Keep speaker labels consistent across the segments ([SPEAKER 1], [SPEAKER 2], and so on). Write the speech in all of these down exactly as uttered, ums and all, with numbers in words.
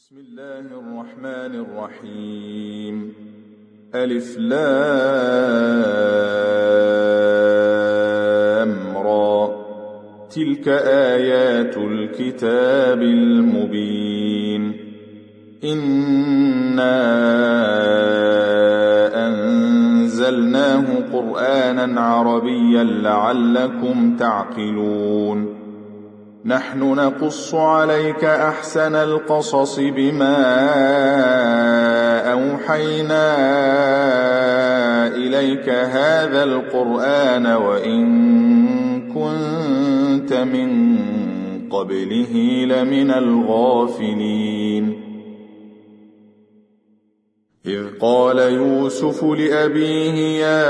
[SPEAKER 1] بسم الله الرحمن الرحيم. ألف لام را. تلك آيات الكتاب المبين. إنا أنزلناه قرآنا عربيا لعلكم تعقلون. نحن نقص عليك أحسن القصص بما أوحينا إليك هذا القرآن وإن كنت من قبله لمن الغافلين. إذ قال يوسف لأبيه يا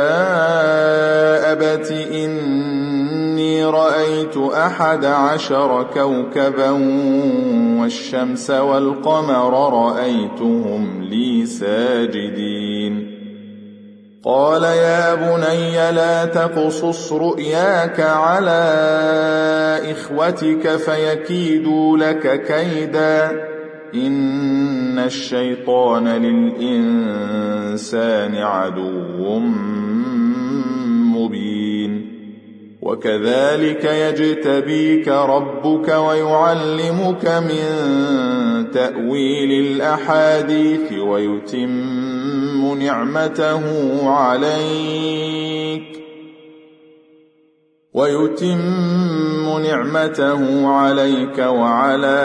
[SPEAKER 1] أبت إني رأيت أحد عشر كوكبا والشمس والقمر رأيتهم لي ساجدين. قال يا بني لا تقصص رؤياك على إخوتك فيكيدوا لك كيدا إن الشيطان للإنسان عدو مبين. وكذلك يجتبيك ربك ويعلمك من تأويل الأحاديث ويتم نعمته عليك ويتم نعمته عليك وعلى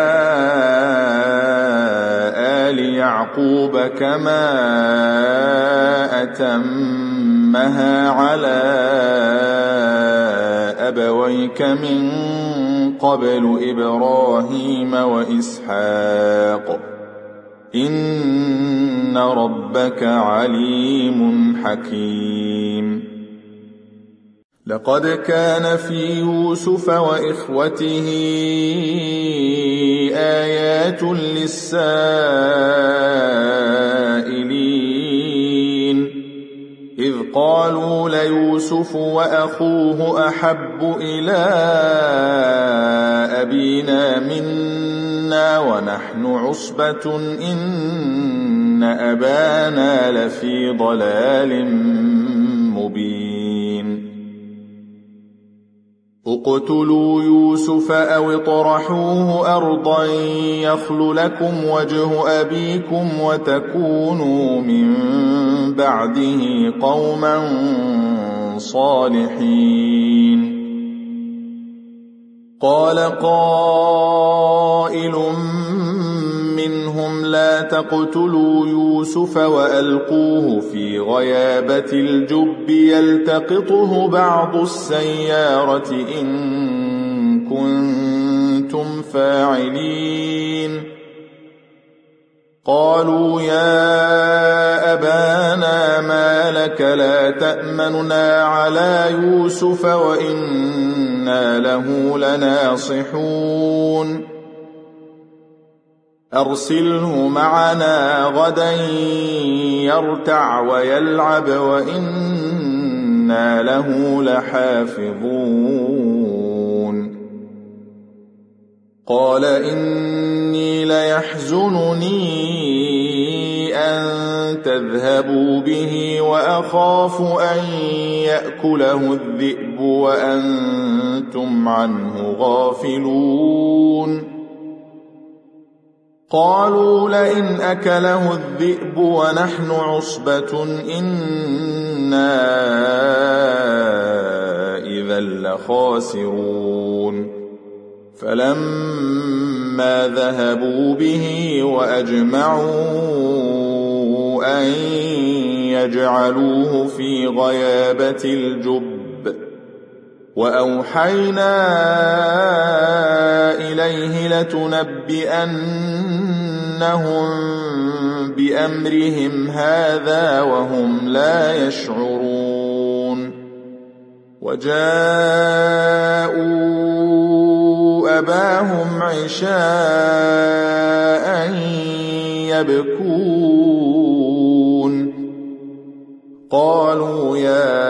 [SPEAKER 1] آل يعقوب كما أتمها على أبويك من قبل إبراهيم وإسحاق إن ربك عليم حكيم. لقد كان في يوسف وإخوته آيات للسائلين إذ قالوا ليوسف وأخوه أحب إلى أبينا منا ونحن عصبة إن أبانا لفي ضلال مبين. اقتلوا يوسف أو اطرحوه أرضا يخل لكم وجه أبيكم وتكونوا من بعده قوما صالحين. قال قائل منهم لا تقتلوا يوسف وألقوه في غيابة الجب يلتقطه بعض السيارة إن كنتم فاعلين. قالوا يا أبانا ما لك لا تأمننا على يوسف وإنا له لناصحون. أرسله معنا غدا يرتع ويلعب وإنا له لحافظون. قال إني ليحزنني أن تذهبوا به وأخاف أن يأكله الذئب وأنتم عنه غافلون. قالوا لئن أكله الذئب ونحن عصبة إنا إذا لخاسرون. فلما ذهبوا به وأجمعوا أن يجعلوه في غيابة الجب وأوحينا إليه لتنبئنهم بأمرهم هذا وهم لا يشعرون. وجاءوا أباهم عشاء يبكون. قالوا يا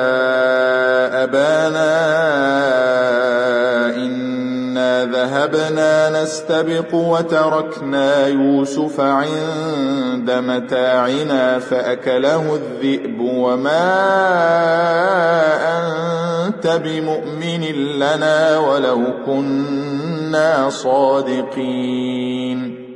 [SPEAKER 1] أبانا إنا ذهبنا نستبق وتركنا يوسف عند متاعنا فأكله الذئب وما أنت بمؤمن لنا ولو كنا صادقين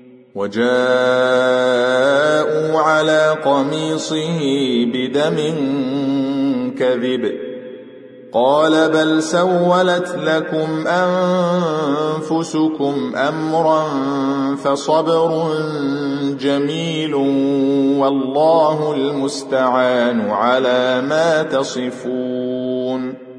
[SPEAKER 1] وجاءوا على قميصه بدم كذب قال بل سولت لكم أنفسكم أمرا فصبر جميل والله المستعان على ما تصفون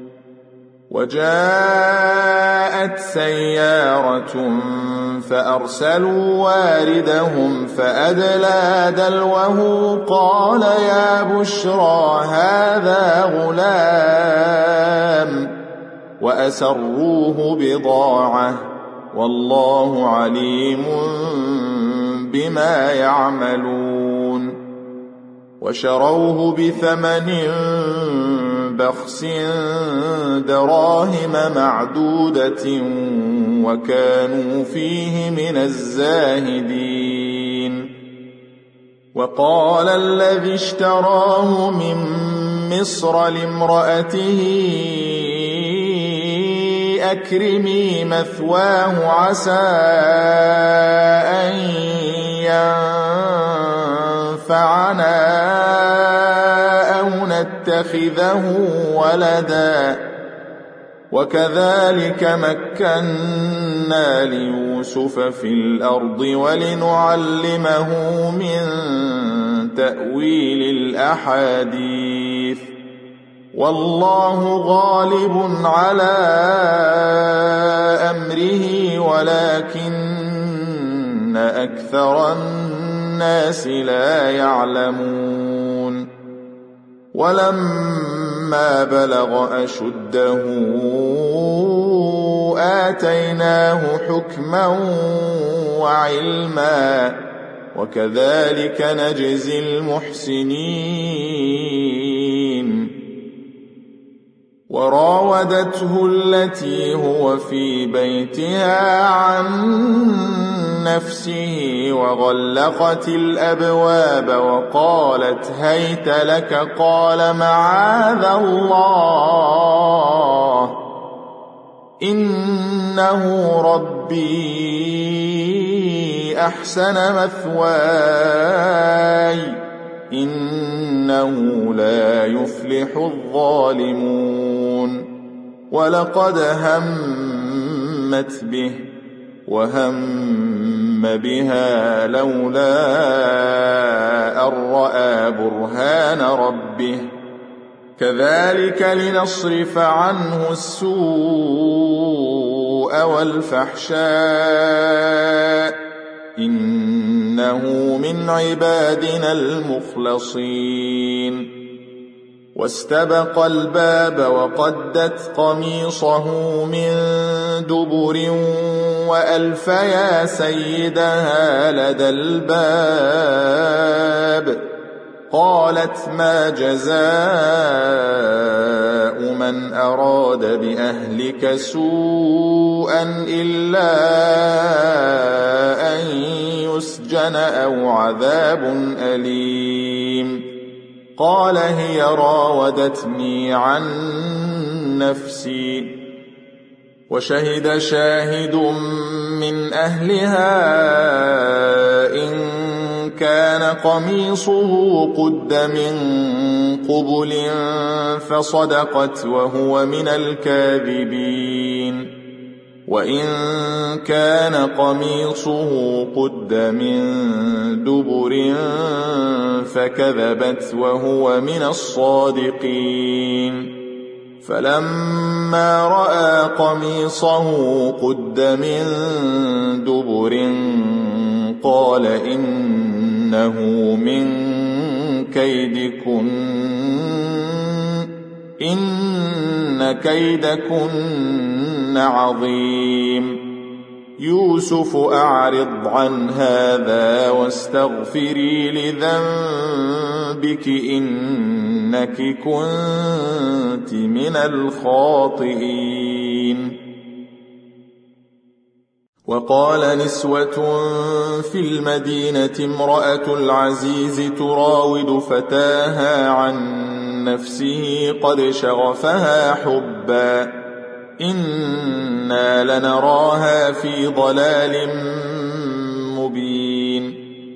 [SPEAKER 1] وجاءت سيارة فأرسلوا واردهم فأدلى دلوه قال يا بشرى هذا غلام وأسروه بضاعة والله عليم بما يعملون وشروه بثمن بخس دراهم معدودة وكانوا فيه من الزاهدين وقال الذي اشتراه من مصر لامرأته أكرمي مثواه عسى أن ينفعنا أو نتخذه ولدا وكذلك مكنا ليوسف في الأرض ولنعلمه من تأويل الأحاديث والله غالب على أمره ولكن أكثر الناس لا يعلمون ولما بلغ أشده آتيناه حكما وعلما وكذلك نجزي المحسنين وراودته التي هو في بيتها عن نفسه وغلقت الأبواب وقالت هيت لك قال معاذ الله إنه ربي أحسن مثواي إنه لا يفلح الظالمون ولقد همت به وهم بها لولا أن رأى برهان ربه كذلك لنصرف عنه السوء والفحشاء إنه من عبادنا المخلصين واستبق الباب وقدت قميصه من دبر وألف يا سيدها لدى الباب قالت ما جزاء من أراد بأهلك سوءا إلا أن يسجن أو عذاب أليم قال هي راودتني عن نفسي وشهد شاهد من أهلها إن كان قميصه قد من قبل فصدقت وهو من الكاذبين وإن كان قميصه قد من دبر فكذبت وهو من الصادقين فلما رأى قميصه قد من دبر قال إنه من كيدكن إن كيدكن عظيم يوسف أعرض عن هذا واستغفري لذنبك إنك كنت من الخاطئين وقال نسوة في المدينة امرأة العزيز تراود فتاها عن نفسه قد شغفها حبا إنا لنراها في ضلال مبين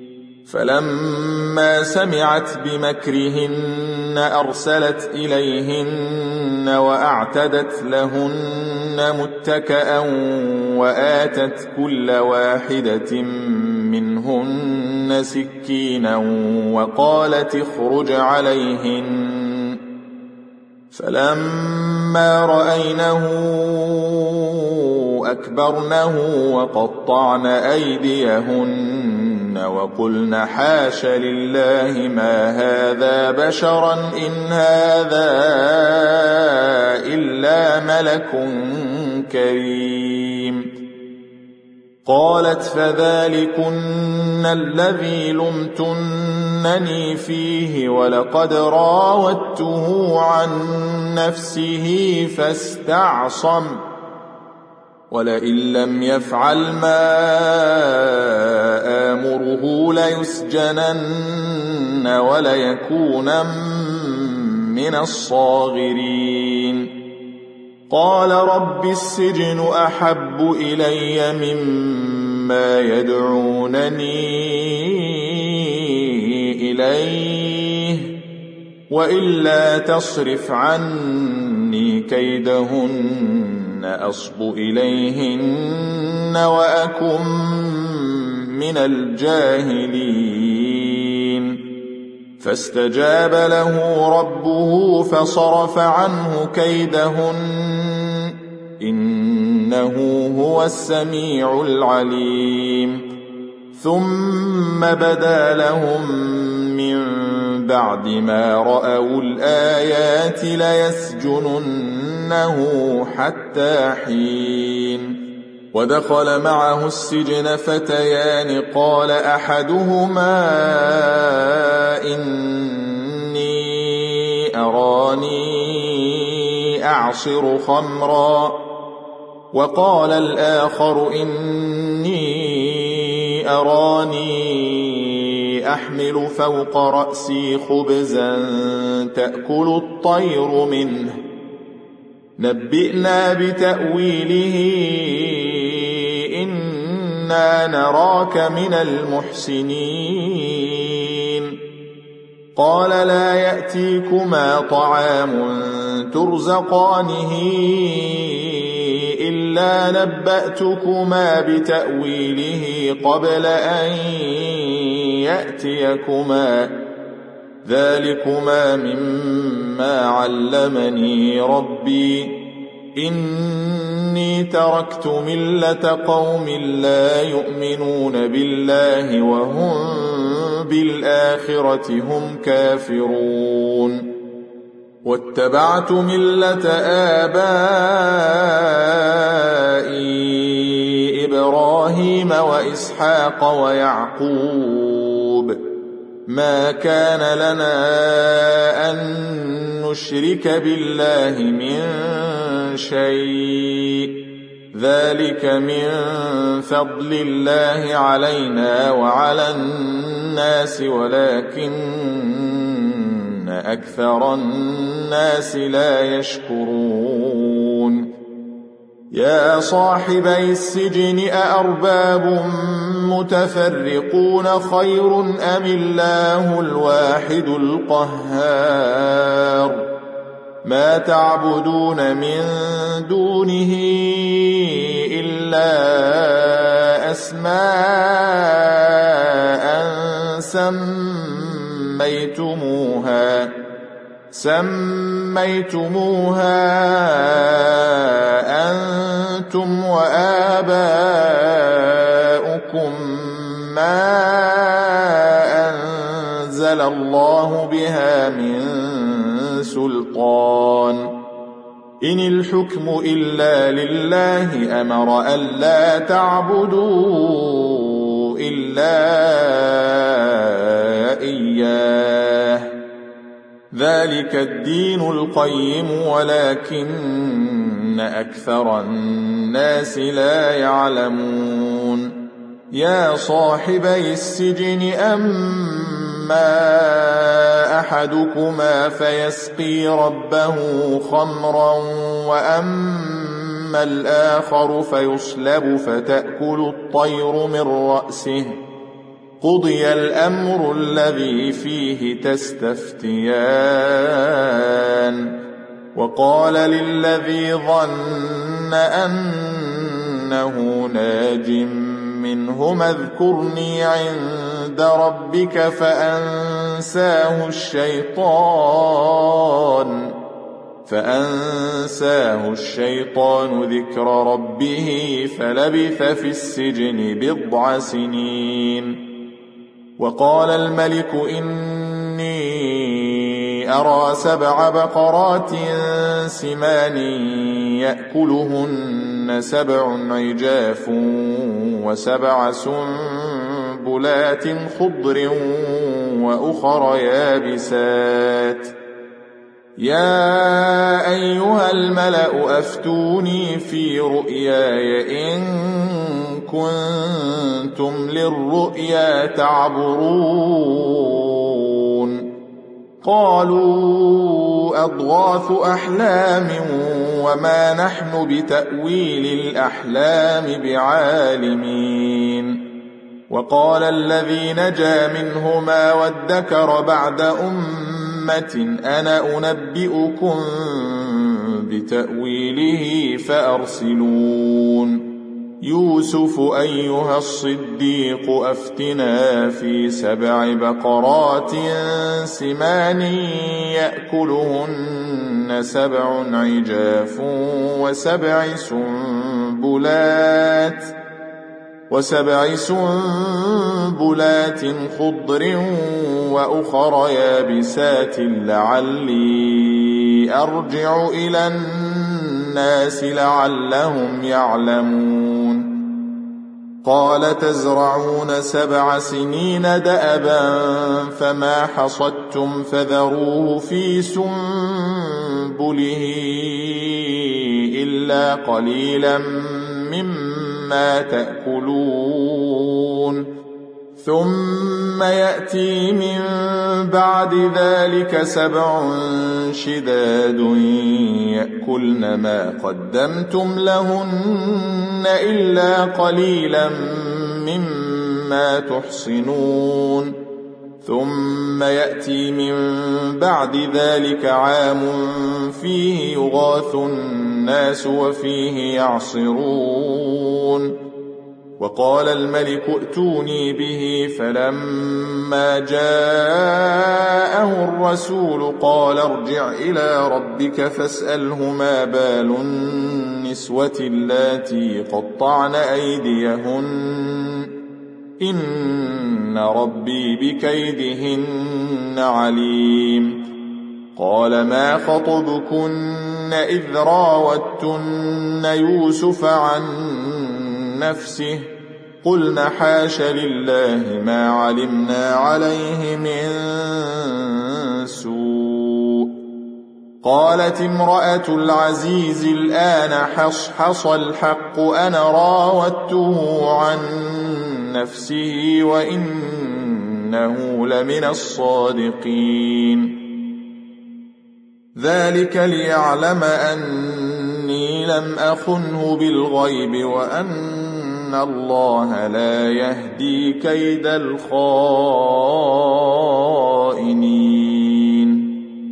[SPEAKER 1] فلما سمعت بمكرهن أرسلت إليهن وأعتدت لهن متكأ وآتت كل واحدة منهن سكينا وقالت اخرج عليهن فلما رأينه أكبرنه وقطعن أيديهن وقلن حاش لله ما هذا بشرا إن هذا إلا ملك كريم قالت فذلكن الذي لمتنني فيه ولقد راودته عن نفسه فاستعصم ولئن لم يفعل ما آمره ليسجنن وليكونن من الصاغرين قال رب السجن أحب إلي مما يدعونني إليه وإلا تصرف عني كيدهن أصب إليهن وأكن من الجاهلين فاستجاب له ربه فصرف عنه كيدهن إنه هو السميع العليم ثم بدا لهم من بعد ما رأوا الآيات ليسجننه حتى حين ودخل معه السجن فتيان قال أحدهما إني أراني أعصر خمرا وقال الآخر إني أراني أحمل فوق رأسي خبزا تأكل الطير منه نبئنا بتأويله إنا نراك من المحسنين قال لا يأتيكما طعام ترزقانه إلا نبأتكما بتأويله قبل أن يأتيكما ذلكما مما علمني ربي إني تركت ملة قوم لا يؤمنون بالله وهم بالآخرة هم كافرون واتبعت ملة آبائي إبراهيم وإسحاق ويعقوب ما كان لنا أن نشرك بالله من شيء ذلك من فضل الله علينا وعلى الناس ولكن أكثر الناس لا يشكرون يا صاحبي السجن أأرباب متفرقون خير أم الله الواحد القهار ما تعبدون من دونه إلا أسماء سميتموها سميتموها أنتم وآباؤكم ما أنزل الله بها من سلطان إن الحكم إلا لله أمر ألا تعبدوا إلا إياه ذلك الدين القيم ولكن أكثر الناس لا يعلمون يا صاحبي السجن أما أحدكما فيسقي ربه خمرا وأما الآخر فيصلب فتأكل الطير من رأسه قضي الأمر الذي فيه تستفتيان وقال للذي ظن أنه ناج منهما اذكرني عند ربك فأنساه الشيطان فأنساه الشيطان ذكر ربه فلبث في السجن بضع سنين. وقال الملك إني أرى سبع بقرات سمان يأكلهن سبع عجاف وسبع سنبلات خضر وأخر يابسات يا أيها الملأ أفتوني في رؤياي إن كنتم للرؤيا تعبرون. قالوا أضغاث أحلام وما نحن بتأويل الأحلام بعالمين. وقال الذي نجا منهما وادكر بعد أمة أنا أنبئكم بتأويله فأرسلون. يوسف أيها الصديق أفتنا في سبع بقرات سمان يأكلهن سبع عجاف وسبع سنبلات وسبع سنبلات خضر وأخر يابسات لعلي أرجع إلى الناس لعلهم يعلمون. قال تزرعون سبع سنين دأبا فما حصدتم فذروه في سنبله إلا قليلا مما تأكلون ثم يأتي من بعد ذلك سبع شداد يأكلن ما قدمتم لهن إلا قليلا مما تحصنون ثم يأتي من بعد ذلك عام فيه يغاث الناس وفيه يعصرون. وقال الملك ائتوني به فلما جاءه الرسول قال ارجع إلى ربك فاسأله ما بال النسوة اللاتي قطعن أيديهن إن ربي بكيدهن عليم. قال ما خطبكن إذ راوتن يوسف عن نفسه قلنا حاش لله ما علمنا عليه من سوء. قالت امرأة العزيز الآن حصحص الحق أنا راودته عن نفسه وإنه لمن الصادقين. ذلك ليعلم أني لم أخنه بالغيب وأن الله لا يهدي كيد الخائنين.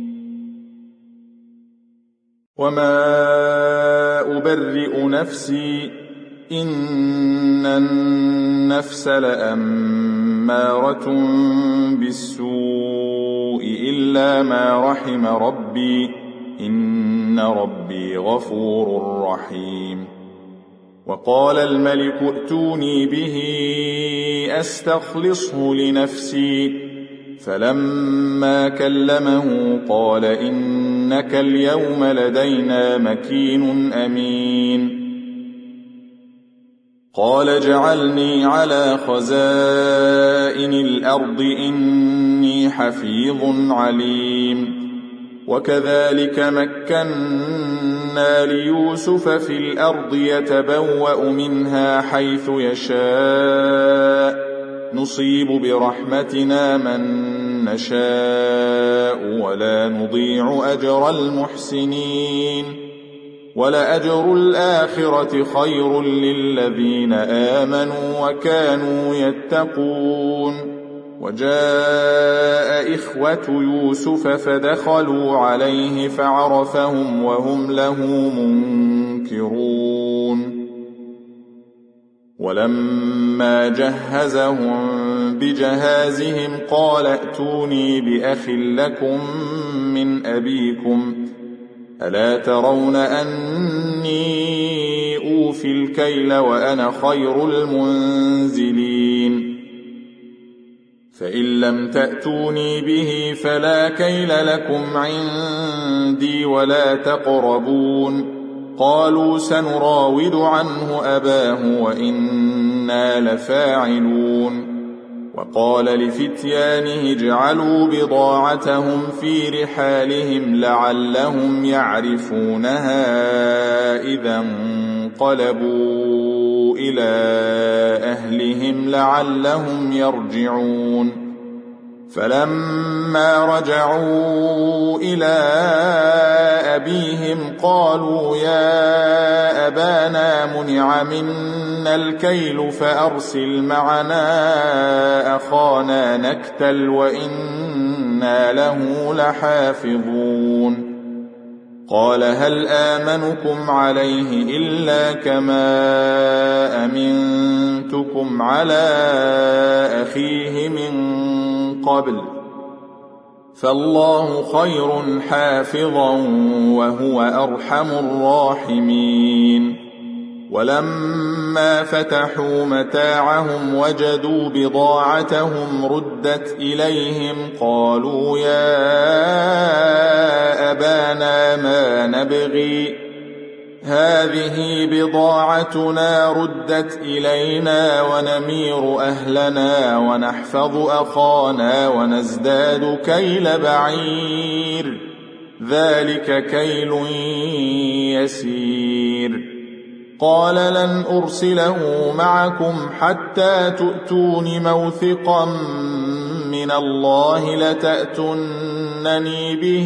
[SPEAKER 1] وما أبرئ نفسي إن النفس لأمارة بالسوء إلا ما رحم ربي إن ربي غفور رحيم. وقال الملك ائتوني به أستخلصه لنفسي فلما كلمه قال إنك اليوم لدينا مكين أمين. قال اجعلني على خزائن الأرض إني حفيظ عليم. وكذلك مكنا ليوسف في الأرض يتبوأ منها حيث يشاء نصيب برحمتنا من نشاء ولا نضيع أجر المحسنين ولأجر الآخرة خير للذين آمنوا وكانوا يتقون وجاء إخوة يوسف فدخلوا عليه فعرفهم وهم له منكرون ولما جهزهم بجهازهم قال ائتوني بأخ لكم من أبيكم ألا ترون أني أوفي الكيل وأنا خير المنزلين فإن لم تأتوني به فلا كيل لكم عندي ولا تقربون قالوا سنراود عنه أباه وإنا لفاعلون وقال لفتيانه اجعلوا بضاعتهم في رحالهم لعلهم يعرفونها إذا انقلبوا إلى أهلهم لعلهم يرجعون فلما رجعوا إلى أبيهم قالوا يا أبانا منع منا الكيل فأرسل معنا أخانا نكتل وإنا له لحافظون قال هل آمنكم عليه إلا كما أمنتكم على أخيه من قبل فالله خير حافظا وهو أرحم الراحمين ولما فتحوا متاعهم وجدوا بضاعتهم ردت إليهم قالوا يا أبانا ما نبغي هذه بضاعتنا ردت إلينا ونمير أهلنا ونحفظ أخانا ونزداد كيل بعير ذلك كيل يسير قال لن أرسله معكم حتى تؤتون موثقا من الله لتأتونني به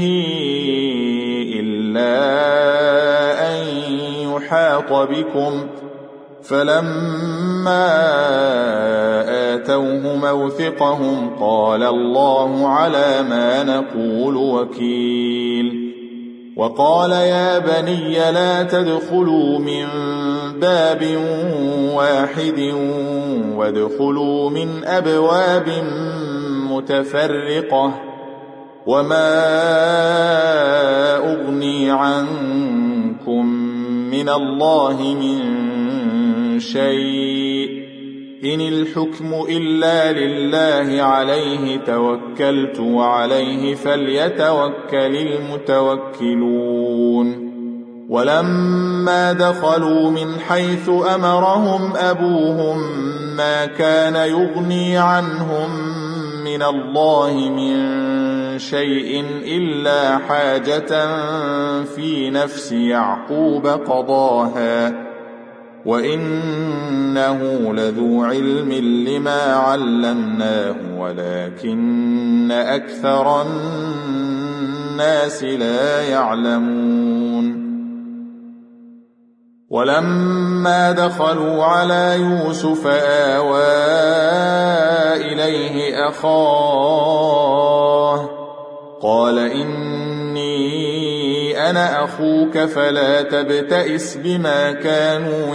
[SPEAKER 1] إلا أن يحاط بكم فلما آتوه موثقهم قال الله على ما نقول وكيل وقال يا بني لا تدخلوا من باب واحد وادخلوا من أبواب متفرقة وما أغني عنكم من الله من شيء إن الحكم إلا لله عليه توكلت وعليه فليتوكل المتوكلون ولما دخلوا من حيث أمرهم أبوهم ما كان يغني عنهم من الله من شيء إلا حاجة في نفس يعقوب قضاها وإنه لذو علم لما علمناه ولكن أكثر الناس لا يعلمون ولما دخلوا على يوسف آوى إليه أخاه قال إني أنا أخوك فلا تبتئس بما كانوا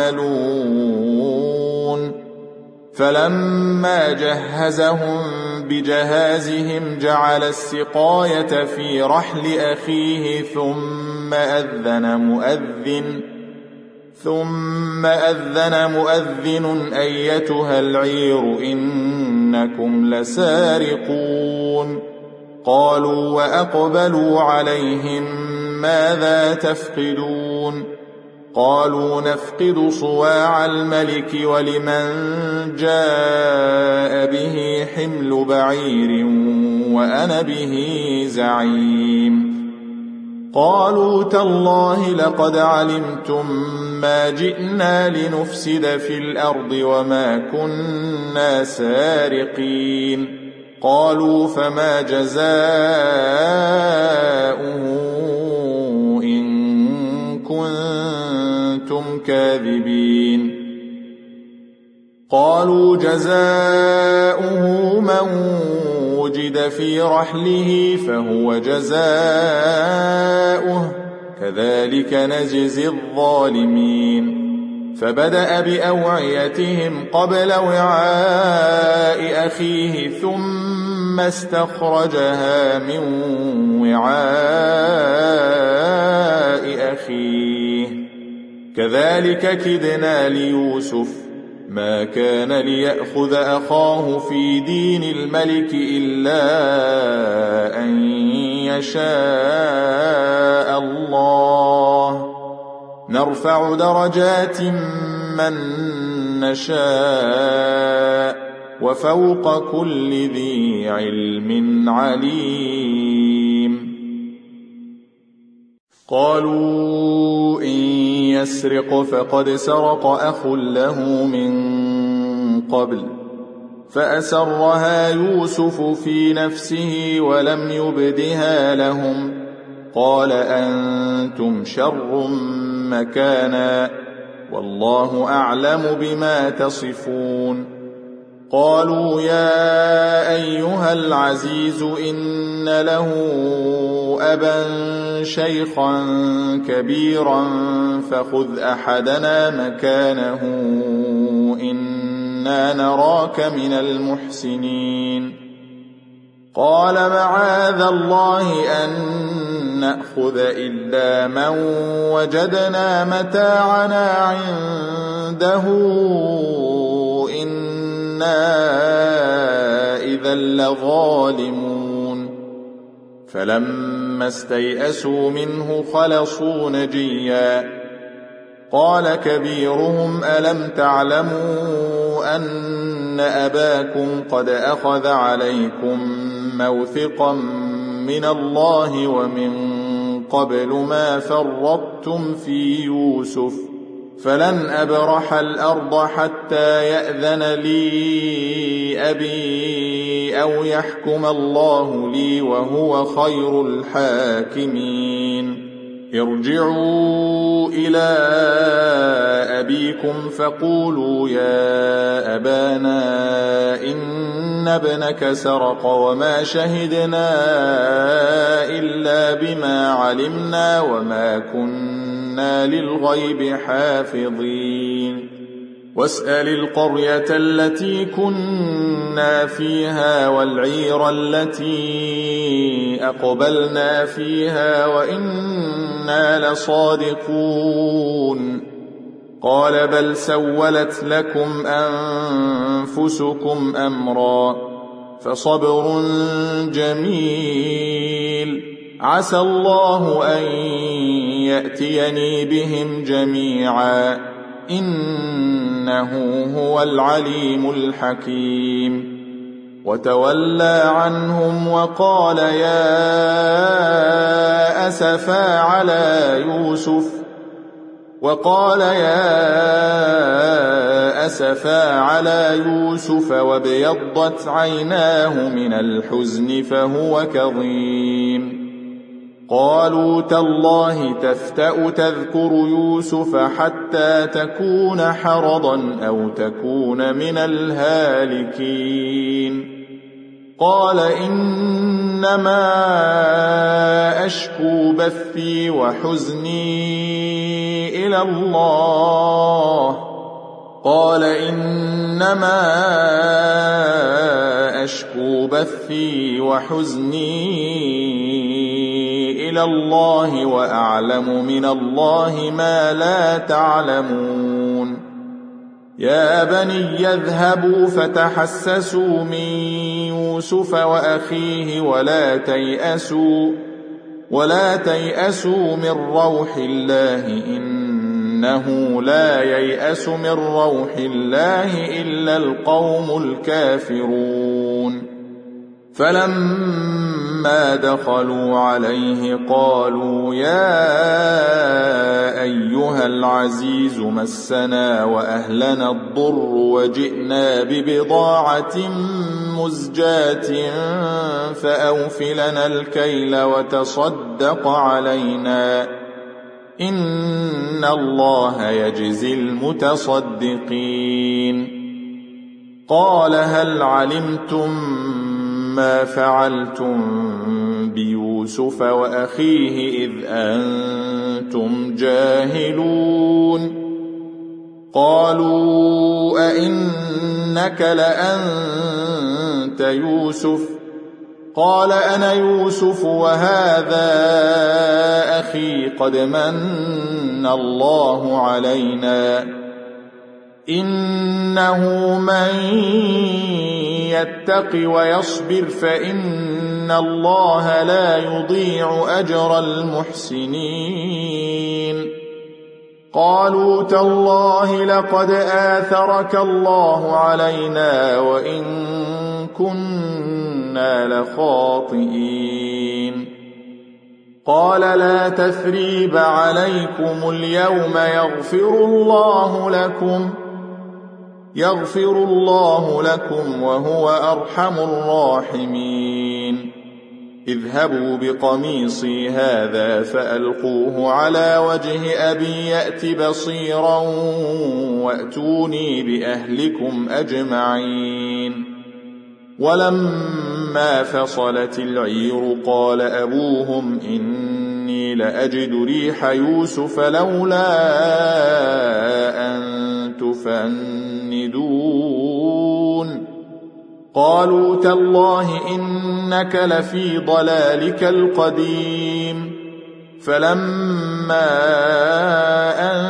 [SPEAKER 1] يعملون فلما جهزهم بجهازهم جعل السقاية في رحل أخيه ثم أذن مؤذن ثم أذن مؤذن أيتها العير إنكم لسارقون قالوا وأقبلوا عليهم ماذا تفقدون قالوا نفقد صواع الملك ولمن جاء به حمل بعير وأنا به زعيم قالوا تالله لقد علمتم ما جئنا لنفسد في الأرض وما كنا سارقين. قالوا فما جزاؤه إن كنتم كاذبين. قالوا جزاؤه من وجد في رحله فهو جزاؤه كذلك نجزي الظالمين. فبدأ بأوعيتهم قبل وعاء أخيه ثم استخرجها من وعاء أخيه كذلك كدنا ليوسف ما كان ليأخذ أخاه في دين الملك إلا أن يشاء الله نرفع درجات من نشاء وفوق كل ذي علم عليم. قالوا إن يسرق فقد سرق أخ له من قبل فأسرها يوسف في نفسه ولم يبدها لهم قال أنتم شر مكانا والله أعلم بما تصفون. قالوا يا أيها العزيز إن له أبا شيخا كبيرا فخذ أحدنا مكانه إنا نراك من المحسنين. قال معاذ الله أن نأخذ إلا من وجدنا متاعنا عنده إنا إذا لظالمون. فلما استيئسوا منه خلصوا نجيا. قال كبيرهم ألم تعلموا أن أباكم قد أخذ عليكم موثقا من الله ومن قبل ما فرطتم في يوسف فلن أبرح الأرض حتى يأذن لي أبي أو يحكم الله لي وهو خير الحاكمين. ارجعوا إلى أبيكم فقولوا يا أبانا إن ابنك سرق وما شهدنا إلا بما علمنا وما كنا للغيب حافظين. واسأل القرية التي كنا فيها والعير التي أقبلنا فيها وإنا لصادقون. قال بل سولت لكم أنفسكم أمرا فصبر جميل عسى الله أن يأتيني بهم جميعا إنه هو العليم الحكيم. وتولى عنهم وقال يا أسفا على يوسف وقال يا أسفا على يوسف وابيضت عيناه من الحزن فهو كظيم. قالوا تالله تفتأ تذكر يوسف حتى تكون حرضا أو تكون من الهالكين. قال إنما أشكو بثي وحزني إلى الله قال إنما أشكو بثي وحزني إلى الله وأعلم من الله ما لا تعلمون. يا بني اذهبوا فتحسسوا من يوسف وأخيه ولا تيأسوا ولا تيأسوا من روح الله إنه لا ييأس من روح الله إلا القوم الكافرون. فلما دخلوا عليه قالوا يا أيها العزيز مسنا وأهلنا الضر وجئنا ببضاعة مزجاة فأوف لنا الكيل وتصدق علينا إن الله يجزي المتصدقين. قال هل علمتم ما فعلتم بيوسف وأخيه إذ أنتم جاهلون؟ قالوا أئنك لأنت يوسف؟ قال أنا يوسف وهذا أخي قد من الله علينا إنه من يتق ويصبر فإن الله لا يضيع أجر المحسنين. قالوا تالله لقد آثرك الله علينا وإن كنا لخاطئين. قال لا تثريب عليكم اليوم يغفر الله لكم يغفر الله لكم وهو أرحم الراحمين. اذهبوا بقميصي هذا فألقوه على وجه أبي يأت بصيرا وأتوني بأهلكم أجمعين. ولما فصلت العير قال أبوهم إني لأجد ريح يوسف لولا أن تفندون. قالوا تالله إنك لفي ضلالك القديم. فلما أن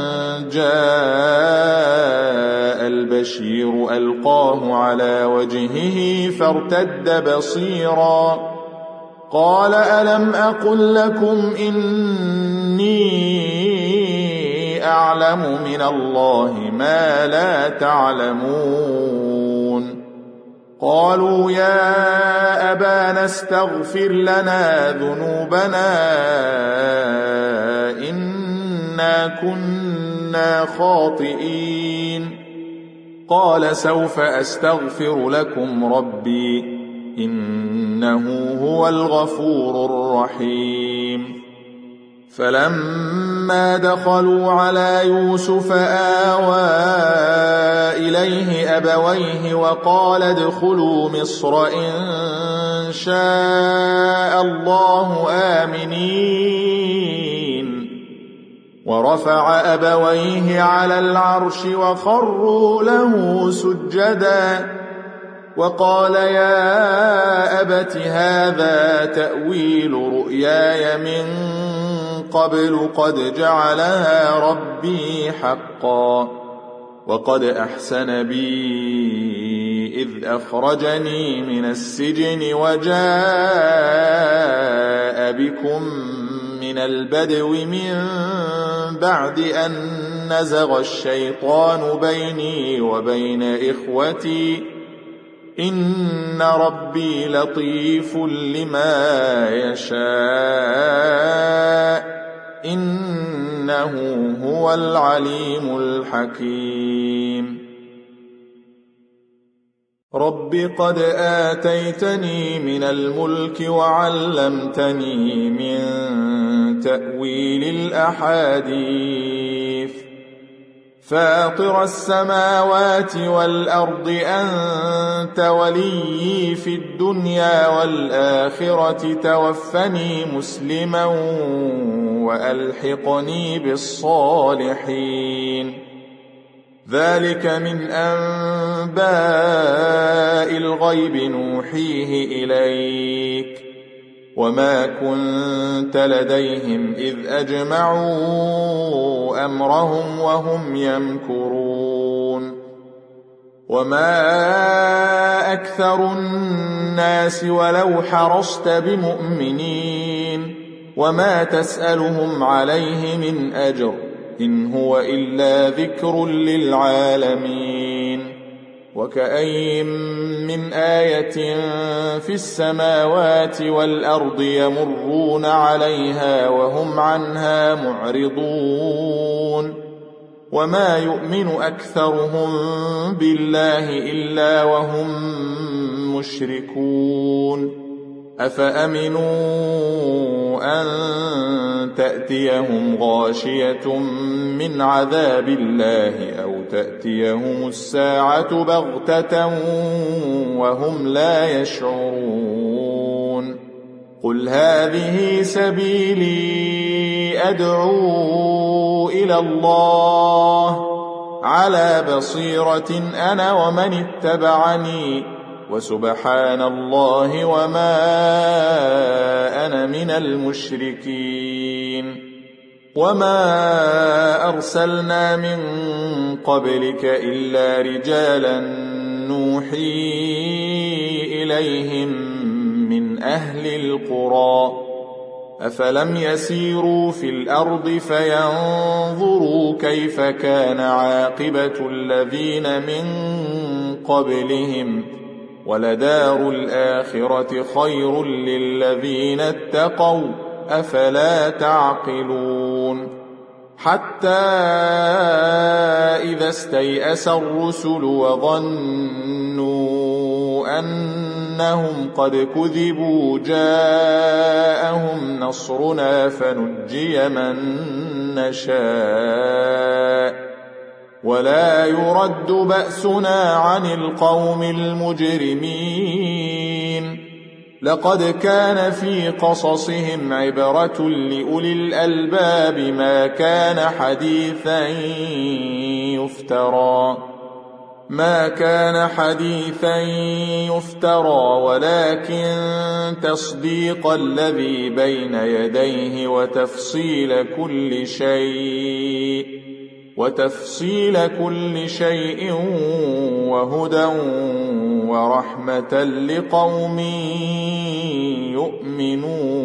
[SPEAKER 1] جاء البشير ألقاه على وجهه فارتد بصيرا قال ألم أقل لكم إني أعلم من الله ما لا تعلمون؟ قالوا يا أبانا استغفر لنا ذنوبنا إنا كنا خاطئين. قال سوف أستغفر لكم ربي إنه هو الغفور الرحيم. فلما دخلوا على يوسف آوى إليه أبويه وقال ادخلوا مصر إن شاء الله آمنين. ورفع أبويه على العرش وخروا له سجدا وقال يا أبت هذا تأويل رؤياي من قبل قد جعلها ربي حقا وقد أحسن بي إذ أخرجني من السجن وجاء بكم من البدو من بعد أن نزغ الشيطان بيني وبين إخوتي إن ربي لطيف لما يشاء إنه هو العليم الحكيم. رب قد آتيتني من الملك وعلمتني من تأويل الأحاديث فاطر السماوات والأرض أنت وليي في الدنيا والآخرة توفني مسلما وألحقني بالصالحين. ذلك من أنباء الغيب نوحيه إليك وما كنت لديهم إذ أجمعوا أمرهم وهم يمكرون. وما أكثر الناس ولو حرصت بمؤمنين وما تسألهم عليه من أجر إن هو إلا ذكر للعالمين. وكأين من آية في السماوات والأرض يمرون عليها وهم عنها معرضون وما يؤمن أكثرهم بالله إلا وهم مشركون أفأمنوا أن تأتيهم غاشية من عذاب الله أو تأتيهم الساعة بغتة وهم لا يشعرون قل هذه سبيلي أدعو إلى الله على بصيرة أنا ومن اتبعني وسبحان الله وما أنا من المشركين وما أرسلنا من قبلك إلا رجالا نوحي إليهم من أهل القرى أفلم يسيروا في الأرض فينظروا كيف كان عاقبة الذين من قبلهم ولدار الآخرة خير للذين اتقوا أفلا تعقلون حتى إذا استيأس الرسل وظنوا أنهم قد كذبوا جاءهم نصرنا فنجي من نشاء ولا يرد بأسنا عن القوم المجرمين لقد كان في قصصهم عبرة لأولي الألباب ما كان حديثا يفترى ما كان حديثا يفترى ولكن تصديق الذي بين يديه وتفصيل كل شيء وتفصيل كل شيء وهدى ورحمة لقوم يؤمنون